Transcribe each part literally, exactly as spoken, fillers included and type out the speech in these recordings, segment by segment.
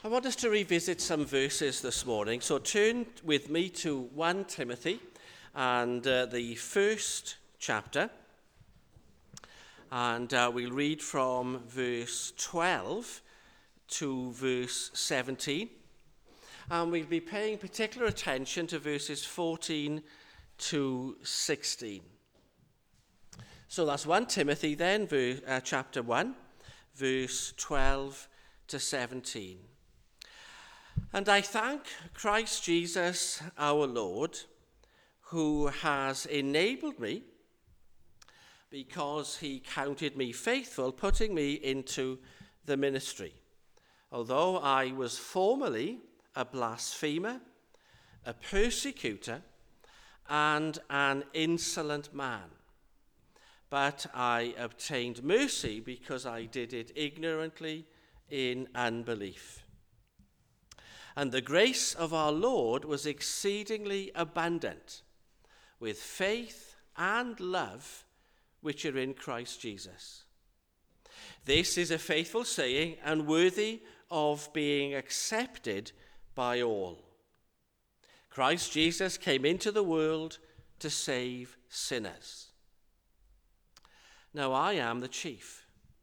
I want us to revisit some verses this morning. So turn with me to First Timothy and uh, the first chapter. And uh, we'll read from verse twelve to verse seventeen. And we'll be paying particular attention to verses fourteen to sixteen. So that's First Timothy then, verse, uh, chapter one, verse twelve to seventeen. And I thank Christ Jesus our Lord, who has enabled me, because he counted me faithful, putting me into the ministry. Although I was formerly a blasphemer, a persecutor, and an insolent man. But I obtained mercy because I did it ignorantly in unbelief. And the grace of our Lord was exceedingly abundant, with faith and love which are in Christ Jesus. This is a faithful saying and worthy of being accepted by all. Christ Jesus came into the world to save sinners. Now I am the chief.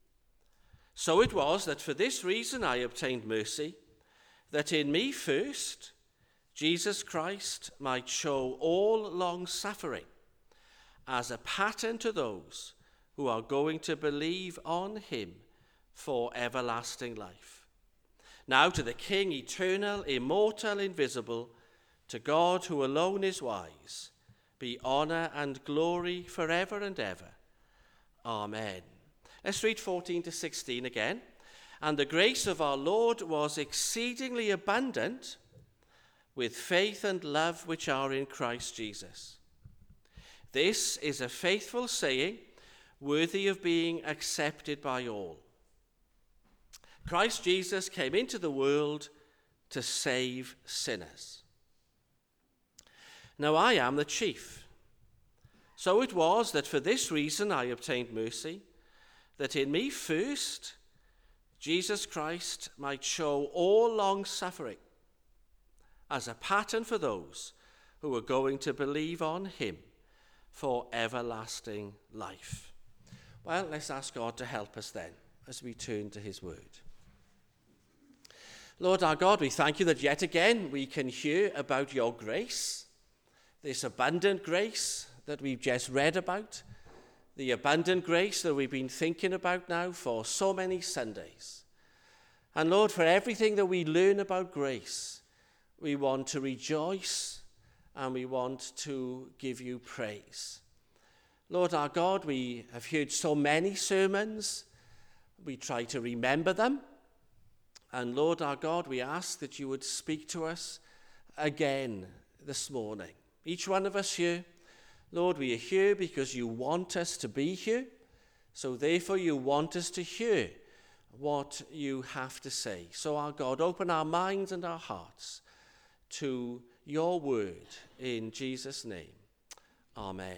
So it was that for this reason I obtained mercy, that in me first Jesus Christ might show all long-suffering as a pattern to those who are going to believe on him for everlasting life. Now to the King, eternal, immortal, invisible, to God who alone is wise, be honor and glory forever and ever. Amen. Let's read fourteen to sixteen again. And the grace of our Lord was exceedingly abundant with faith and love which are in Christ Jesus. This is a faithful saying, worthy of being accepted by all. Christ Jesus came into the world to save sinners. Now I am the chief. So it was that for this reason I obtained mercy, that in me first Jesus Christ might show all long-suffering as a pattern for those who are going to believe on him for everlasting life. Well, let's ask God to help us then as we turn to his word. Lord our God, we thank you that yet again we can hear about your grace, this abundant grace that we've just read about, the abundant grace that we've been thinking about now for so many Sundays. And Lord, for everything that we learn about grace, we want to rejoice and we want to give you praise. Lord our God, we have heard so many sermons. We try to remember them. And Lord our God, we ask that you would speak to us again this morning. Each one of us here, Lord, we are here because you want us to be here. So therefore you want us to hear what you have to say. So our God, open our minds and our hearts to your word in Jesus' name. Amen.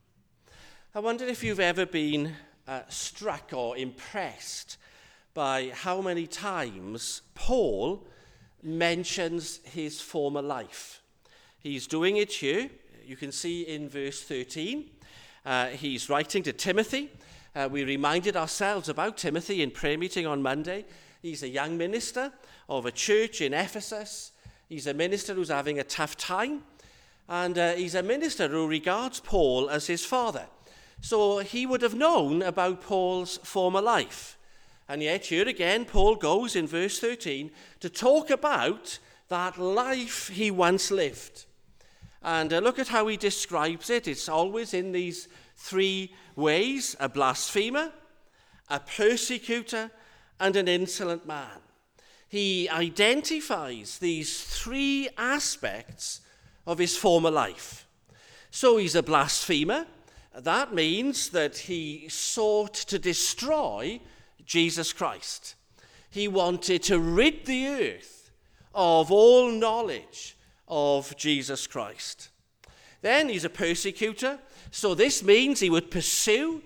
I wonder if you've ever been uh, struck or impressed by how many times Paul mentions his former life. He's doing it here. You can see in verse thirteen. Uh, he's writing to Timothy. Uh, we reminded ourselves about Timothy in prayer meeting on Monday. He's a young minister of a church in Ephesus. He's a minister who's having a tough time. And uh, he's a minister who regards Paul as his father. So he would have known about Paul's former life. And yet here again, Paul goes in verse thirteen to talk about that life he once lived. And uh, look at how he describes it. It's always in these three ways: a blasphemer, a persecutor, and an insolent man. He identifies these three aspects of his former life. So he's a blasphemer. That means that he sought to destroy Jesus Christ. He wanted to rid the earth of all knowledge of Jesus Christ. Then he's a persecutor. So this means he would pursue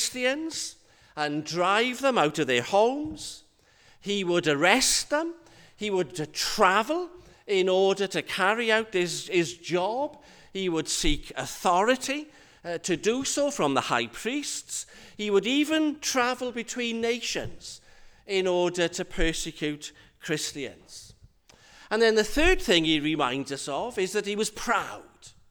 Christians and drive them out of their homes. He would arrest them. He would uh, travel in order to carry out his, his job. He would seek authority uh, to do so from the high priests. He would even travel between nations in order to persecute Christians. And then the third thing he reminds us of is that he was proud.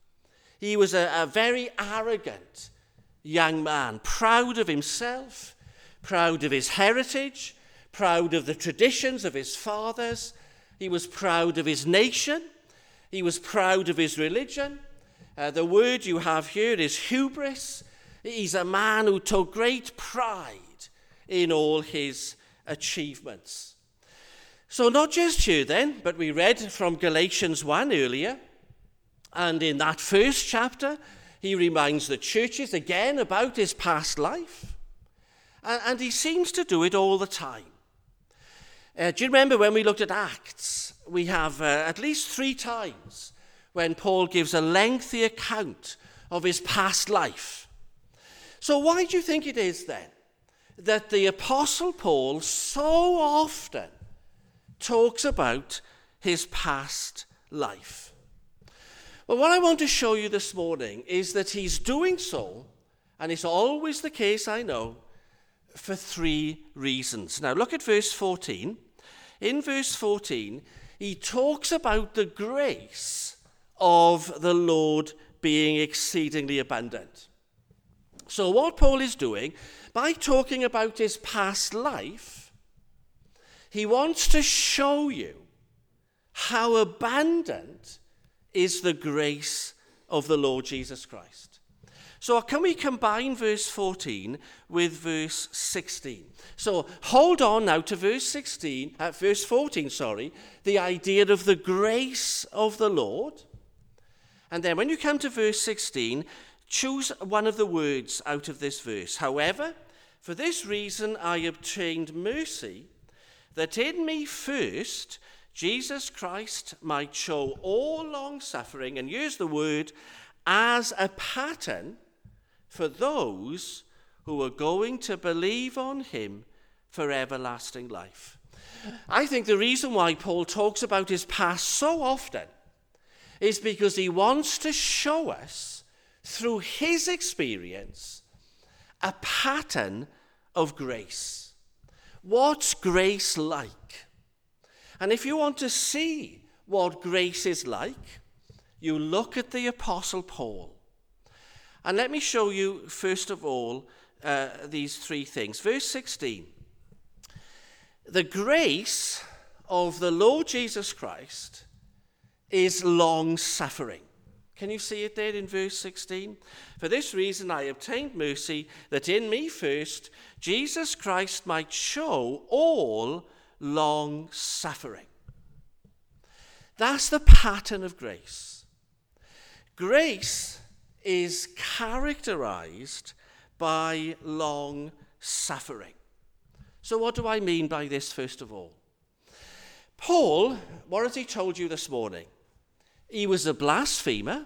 He was a, a very arrogant young man, proud of himself, proud of his heritage, proud of the traditions of his fathers. He was proud of his nation. He was proud of his religion. Uh, the word you have here is hubris. He's a man who took great pride in all his achievements. So not just here then, but we read from Galatians one earlier, and in that first chapter, he reminds the churches again about his past life, and, and he seems to do it all the time. Uh, do you remember when we looked at Acts? We have uh, at least three times when Paul gives a lengthy account of his past life. So why do you think it is then that the Apostle Paul so often talks about his past life? Well, what I want to show you this morning is that he's doing so, and it's always the case, I know, for three reasons. Now look at verse fourteen. In verse fourteen, he talks about the grace of the Lord being exceedingly abundant. So what Paul is doing, by talking about his past life, he wants to show you how abundant is the grace of the Lord Jesus Christ. So can we combine verse fourteen with verse sixteen? So hold on now to verse sixteen, uh, verse fourteen, sorry, the idea of the grace of the Lord. And then when you come to verse sixteen, choose one of the words out of this verse. However, for this reason I obtained mercy, that in me first Jesus Christ might show all long-suffering, and use the word, as a pattern for those who are going to believe on him for everlasting life. I think the reason why Paul talks about his past so often is because he wants to show us, through his experience, a pattern of grace. What's grace like? And if you want to see what grace is like, you look at the Apostle Paul. And let me show you, first of all, uh, these three things. Verse sixteen. The grace of the Lord Jesus Christ is long-suffering. Can you see it there in verse sixteen? For this reason I obtained mercy, that in me first Jesus Christ might show all long-suffering. That's the pattern of grace. Grace is characterized by long-suffering. So what do I mean by this, first of all? Paul, what has he told you this morning? He was a blasphemer,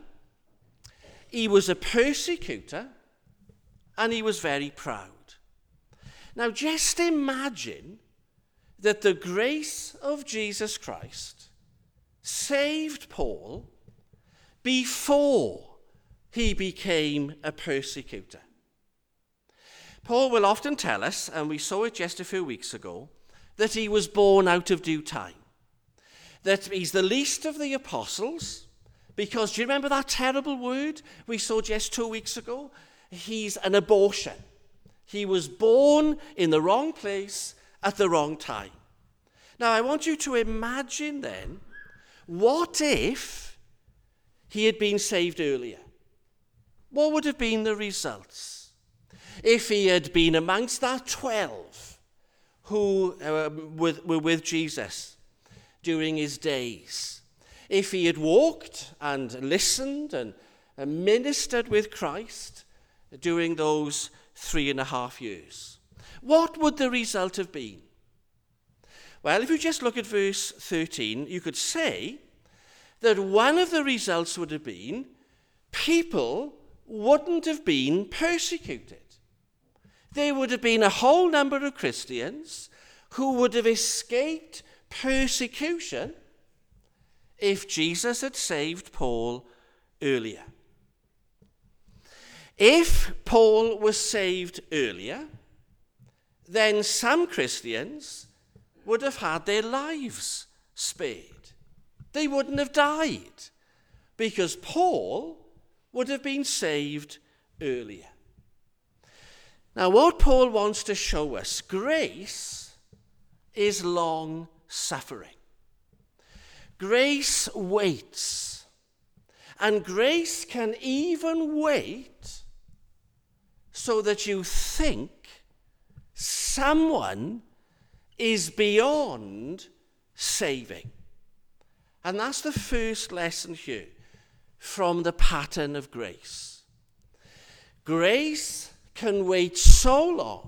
he was a persecutor, and he was very proud. Now just imagine that the grace of Jesus Christ saved Paul before he became a persecutor. Paul will often tell us, and we saw it just a few weeks ago, that he was born out of due time. That he's the least of the apostles, because do you remember that terrible word we saw just two weeks ago? He's an abortion. He was born in the wrong place at the wrong time. Now I want you to imagine then, what if he had been saved earlier? What would have been the results? If he had been amongst that twelve who uh, with, were with Jesus during his days, if he had walked and listened and, and ministered with Christ during those three and a half years, what would the result have been? Well, if you just look at verse thirteen, you could say that one of the results would have been people wouldn't have been persecuted. There would have been a whole number of Christians who would have escaped persecution if Jesus had saved Paul earlier. If Paul was saved earlier, then some Christians would have had their lives spared. They wouldn't have died because Paul would have been saved earlier. Now, what Paul wants to show us, grace is long-suffering. Grace waits, and grace can even wait so that you think someone is beyond saving. And that's the first lesson here from the pattern of grace. Grace can wait so long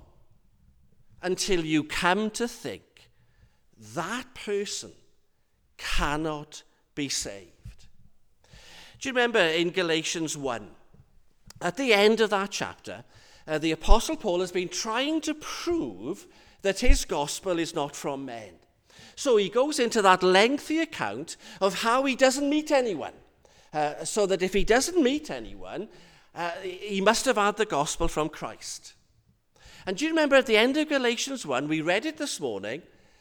until you come to think that person cannot be saved. Do you remember in Galatians one, at the end of that chapter, uh, the Apostle Paul has been trying to prove that his gospel is not from men. So he goes into that lengthy account of how he doesn't meet anyone, uh, so that if he doesn't meet anyone, uh, he must have had the gospel from Christ. And do you remember at the end of Galatians one, we read it this morning,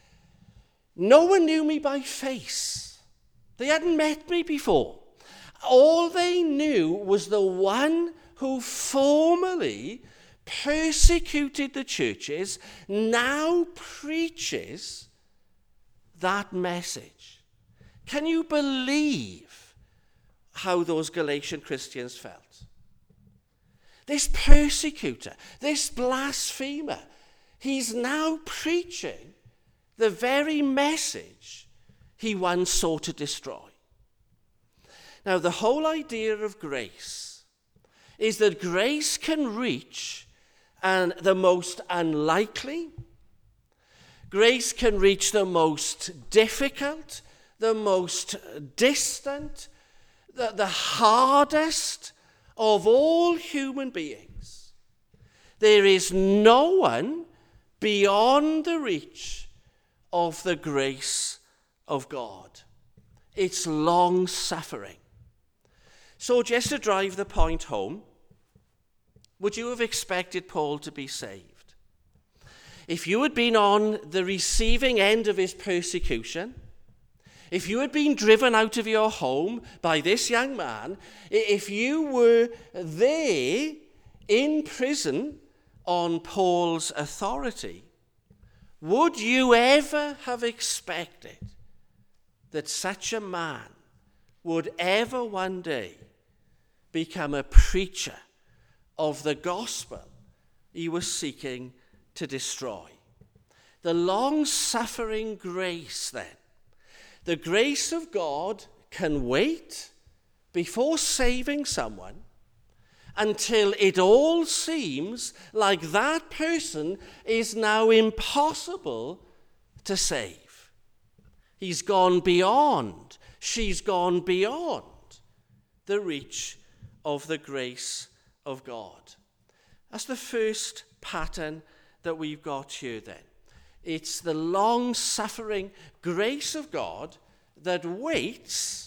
no one knew me by face. They hadn't met me before. All they knew was the one who formerly persecuted the churches now preaches that message. Can you believe how those Galatian Christians felt? This persecutor, this blasphemer, he's now preaching the very message he once sought to destroy. Now, the whole idea of grace is that grace can reach and the most unlikely. Grace can reach the most difficult, the most distant, the, the hardest of all human beings. There is no one beyond the reach of the grace of God. It's long-suffering. So just to drive the point home, would you have expected Paul to be saved? If you had been on the receiving end of his persecution, if you had been driven out of your home by this young man, if you were there in prison on Paul's authority, would you ever have expected that such a man would ever one day become a preacher of the gospel he was seeking to destroy? The long-suffering grace, then, the grace of God can wait before saving someone until it all seems like that person is now impossible to save. He's gone beyond, she's gone beyond the reach of the grace of God. That's the first pattern that we've got here then. It's the long-suffering grace of God that waits,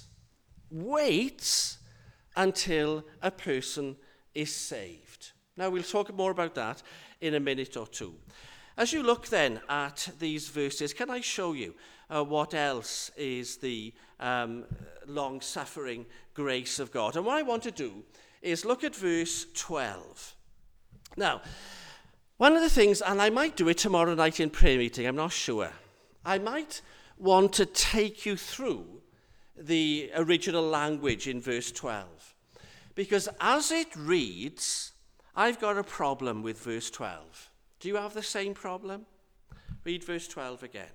waits until a person is saved. Now, we'll talk more about that in a minute or two. As you look then at these verses, can I show you uh, what else is the um, long-suffering grace of God? And what I want to do is look at verse twelve. Now, one of the things, and I might do it tomorrow night in prayer meeting, I'm not sure. I might want to take you through the original language in verse twelve. Because as it reads, I've got a problem with verse twelve. Do you have the same problem? Read verse twelve again.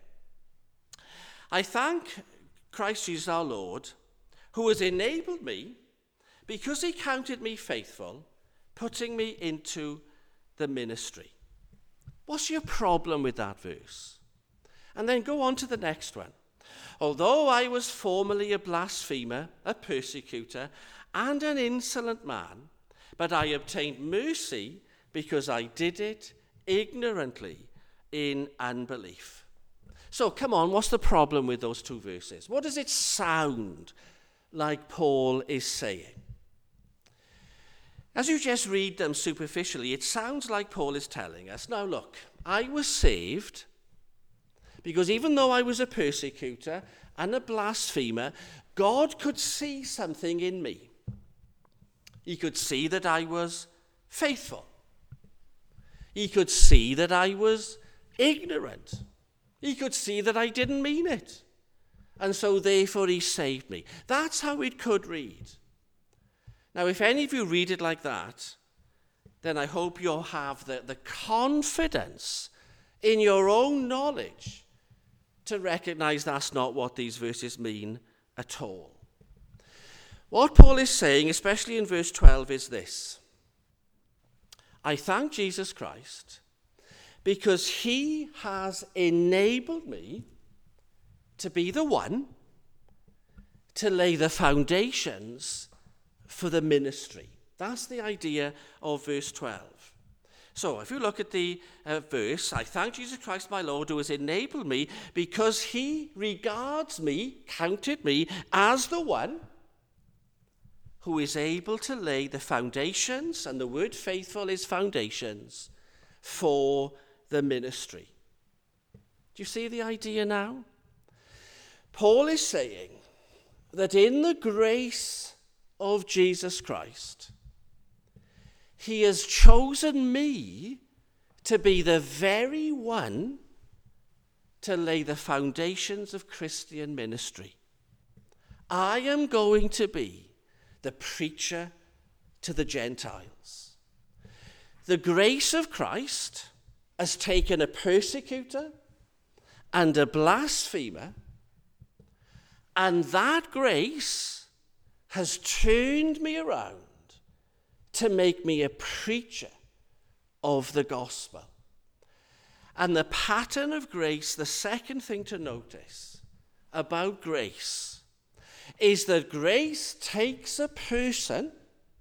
I thank Christ Jesus our Lord, who has enabled me, because he counted me faithful, putting me into the ministry. What's your problem with that verse? And then go on to the next one. Although I was formerly a blasphemer, a persecutor, and an insolent man, but I obtained mercy because I did it ignorantly in unbelief. So come on, what's the problem with those two verses? What does it sound like Paul is saying? As you just read them superficially, it sounds like Paul is telling us, now look, I was saved because even though I was a persecutor and a blasphemer, God could see something in me. He could see that I was faithful. He could see that I was ignorant. He could see that I didn't mean it. And so therefore he saved me. That's how it could read. Now, if any of you read it like that, then I hope you'll have the, the confidence in your own knowledge to recognize that's not what these verses mean at all. What Paul is saying, especially in verse twelve, is this. I thank Jesus Christ because he has enabled me to be the one to lay the foundations for the ministry. That's the idea of verse twelve. So if you look at the uh, verse, I thank Jesus Christ my Lord who has enabled me because he regards me, counted me, as the one who is able to lay the foundations, and the word faithful is foundations, for the ministry. Do you see the idea now? Paul is saying that in the grace of Jesus Christ, he has chosen me to be the very one to lay the foundations of Christian ministry. I am going to be the preacher to the Gentiles. The grace of Christ has taken a persecutor and a blasphemer, and that grace has turned me around to make me a preacher of the gospel. And the pattern of grace, the second thing to notice about grace, is that grace takes a person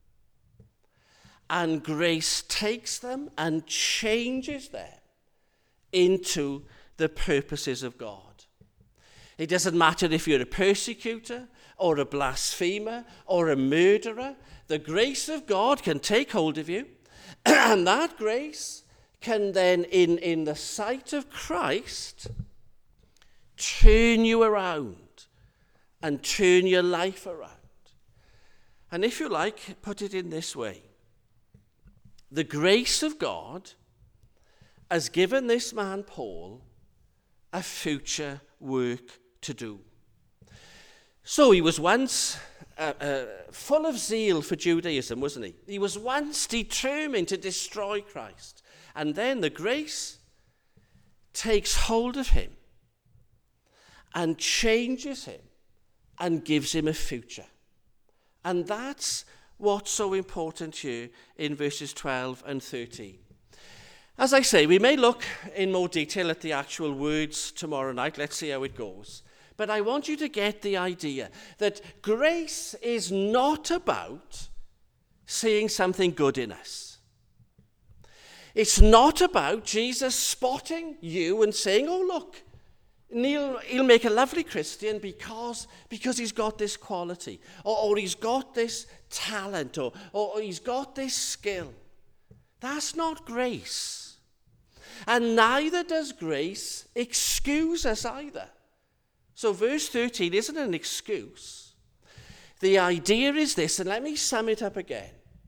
and grace takes them and changes them into the purposes of God. It doesn't matter if you're a persecutor or a blasphemer or a murderer. The grace of God can take hold of you, and that grace can then, in, in the sight of Christ, turn you around and turn your life around. And if you like, put it in this way. The grace of God has given this man, Paul, a future work to do. So he was once uh, uh, full of zeal for Judaism, wasn't he? He was once determined to destroy Christ. And then the grace takes hold of him and changes him and gives him a future. And that's what's so important here in verses twelve and thirteen. As I say, we may look in more detail at the actual words tomorrow night. Let's see how it goes. But I want you to get the idea that grace is not about seeing something good in us. It's not about Jesus spotting you and saying, oh, look, Neil, he'll make a lovely Christian because, because he's got this quality, or, or he's got this talent, or, or he's got this skill. That's not grace. And neither does grace excuse us either. So verse thirteen isn't an excuse. The idea is this, and let me sum it up again.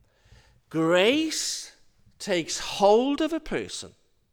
Grace takes hold of a person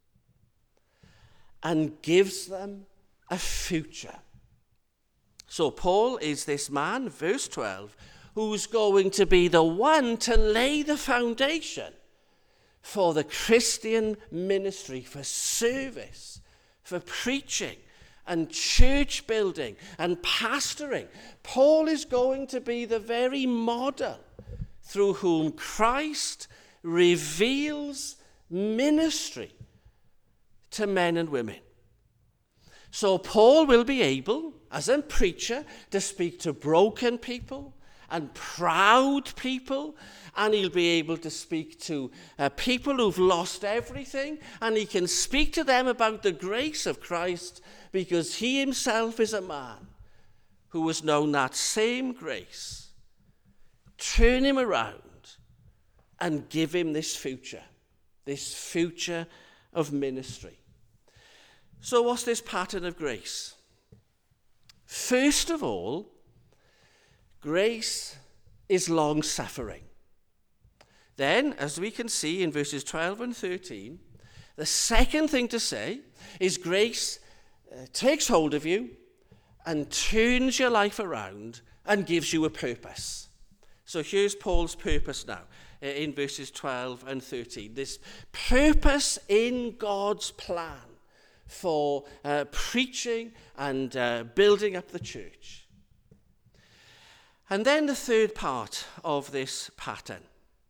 and gives them a future. So Paul is this man, verse twelve, who's going to be the one to lay the foundation for the Christian ministry, for service, for preaching and church building and pastoring. Paul is going to be the very model through whom Christ reveals ministry to men and women. So Paul will be able, as a preacher, to speak to broken people and proud people, and he'll be able to speak to uh, people who've lost everything, and he can speak to them about the grace of Christ because he himself is a man who has known that same grace. Turn him around and give him this future, this future of ministry. So what's this pattern of grace? First of all, grace is long-suffering. Then, as we can see in verses twelve and thirteen, the second thing to say is grace uh, takes hold of you and turns your life around and gives you a purpose. So here's Paul's purpose now uh, in verses twelve and thirteen. This purpose in God's plan for uh, preaching and uh, building up the church. And then the third part of this pattern.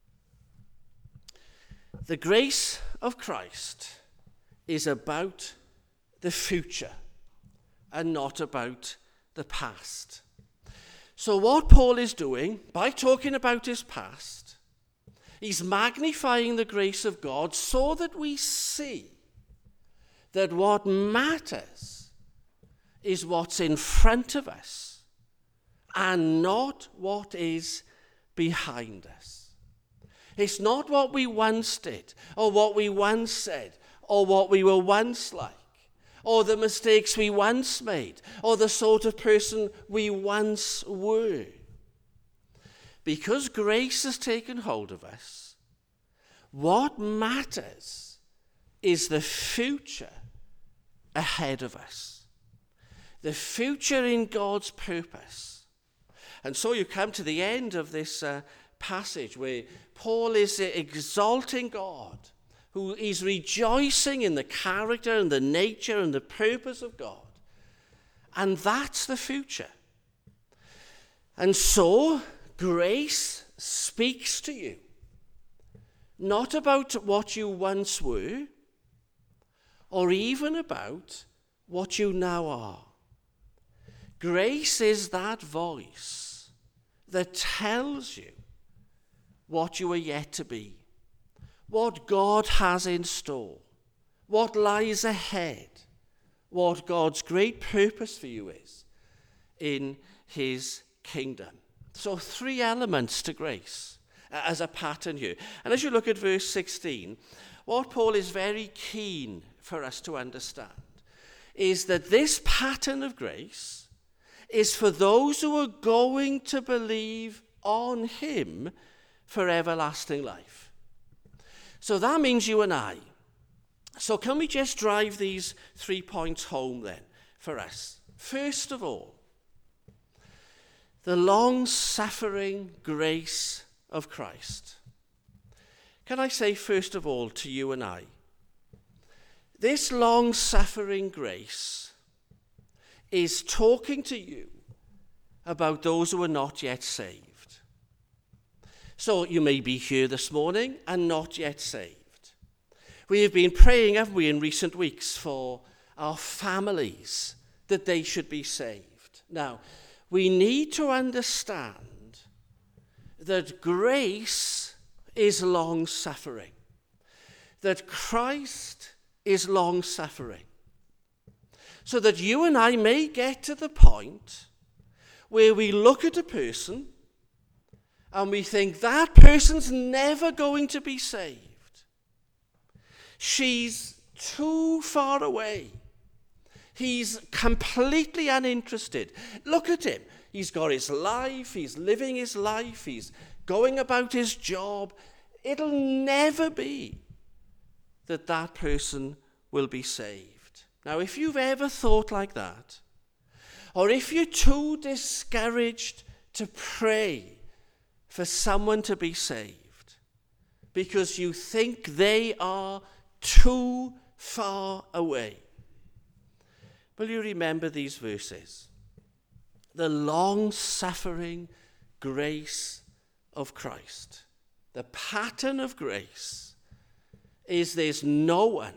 The grace of Christ is about the future and not about the past. So what Paul is doing, by talking about his past, he's magnifying the grace of God so that we see that what matters is what's in front of us and not what is behind us. It's not what we once did, or what we once said, or what we were once like, or the mistakes we once made, or the sort of person we once were. Because grace has taken hold of us, what matters is the future ahead of us. The future in God's purpose. And so you come to the end of this uh, passage where Paul is exalting God, who is rejoicing in the character and the nature and the purpose of God. And that's the future. And so grace speaks to you, not about what you once were, or even about what you now are. Grace is that voice that tells you what you are yet to be, what God has in store, what lies ahead, what God's great purpose for you is in his kingdom. So three elements to grace as a pattern here. And as you look at verse sixteen, what Paul is very keen for us to understand is that this pattern of grace is for those who are going to believe on him for everlasting life. So that means you and I. So can we just drive these three points home then for us? First of all, the long-suffering grace of Christ. Can I say first of all to you and I, this long-suffering grace is talking to you about those who are not yet saved. So you may be here this morning and not yet saved. We have been praying, haven't we, in recent weeks for our families that they should be saved. Now, we need to understand that grace is long-suffering, that Christ is long-suffering, so that you and I may get to the point where we look at a person and we think that person's never going to be saved. She's too far away. He's completely uninterested. Look at him. He's got his life. He's living his life. He's going about his job. It'll never be that that person will be saved. Now, if you've ever thought like that, or if you're too discouraged to pray for someone to be saved because you think they are too far away, will you remember these verses? The long-suffering grace of Christ. The pattern of grace is there's no one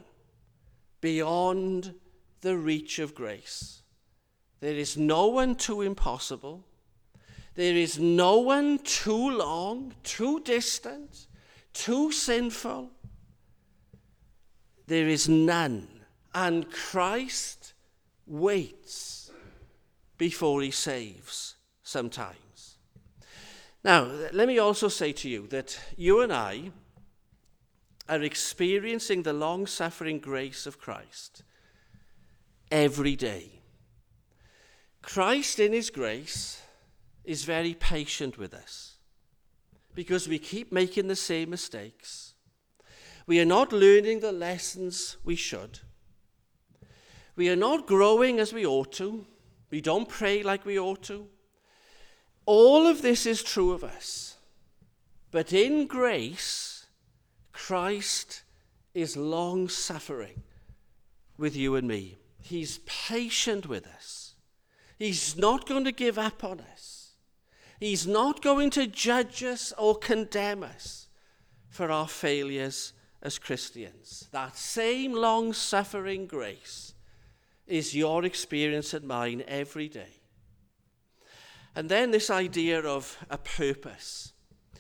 beyond the reach of grace. There is no one too impossible. There is no one too long, too distant, too sinful. There is none. And Christ waits before he saves sometimes. Now, let me also say to you that you and I are experiencing the long-suffering grace of Christ every day. Christ in his grace is very patient with us because we keep making the same mistakes. We are not learning the lessons we should. We are not growing as we ought to. We don't pray like we ought to. All of this is true of us. But in grace, Christ is long-suffering with you and me. He's patient with us. He's not going to give up on us. He's not going to judge us or condemn us for our failures as Christians. That same long-suffering grace is your experience and mine every day. And then this idea of a purpose.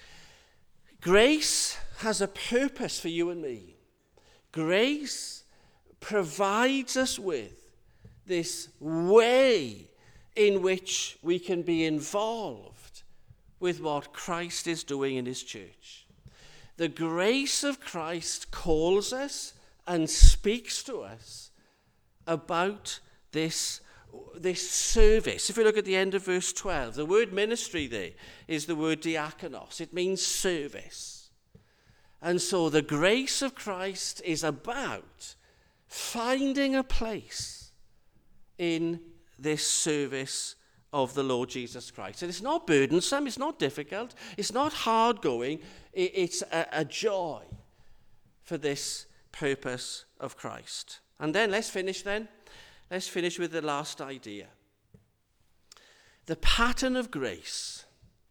Grace has a purpose for you and me. Grace provides us with this way in which we can be involved with what Christ is doing in his church. The grace of Christ calls us and speaks to us about this, this service. If you look at the end of verse twelve, the word ministry there is the word diakonos. It means service. And so the grace of Christ is about finding a place in this service of the Lord Jesus Christ. And it's not burdensome, it's not difficult, it's not hard going, it's a, a joy for this purpose of Christ. And then let's finish then. Let's finish with the last idea. The pattern of grace.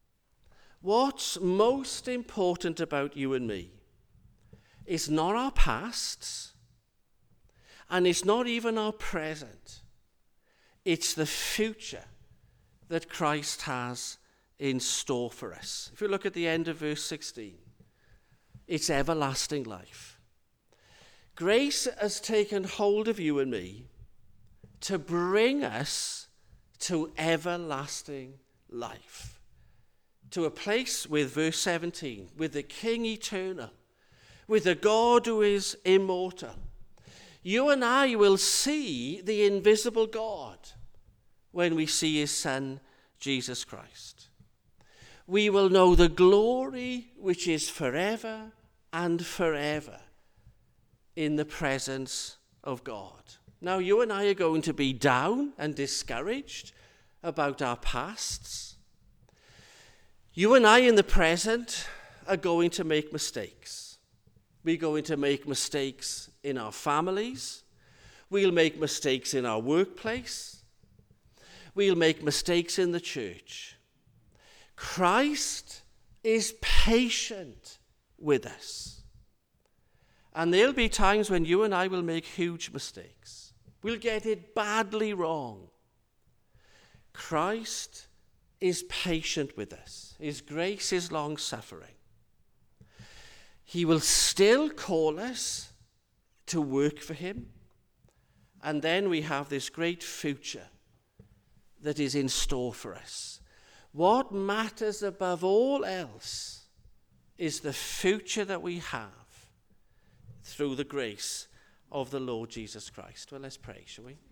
What's most important about you and me is not our pasts, and it's not even our present. It's the future that Christ has in store for us. If you look at the end of verse sixteen, it's everlasting life. Grace has taken hold of you and me to bring us to everlasting life, to a place with verse seventeen, with the King eternal, with the God who is immortal. You and I will see the invisible God when we see his Son, Jesus Christ. We will know the glory which is forever and forever in the presence of God. Now, you and I are going to be down and discouraged about our pasts. You and I in the present are going to make mistakes. We're going to make mistakes in our families. We'll make mistakes in our workplace. We'll make mistakes in the church. Christ is patient with us. And there'll be times when you and I will make huge mistakes. We'll get it badly wrong. Christ is patient with us. His grace is long-suffering. He will still call us to work for him. And then we have this great future that is in store for us. What matters above all else is the future that we have through the grace of the Lord Jesus Christ. Well, let's pray, shall we?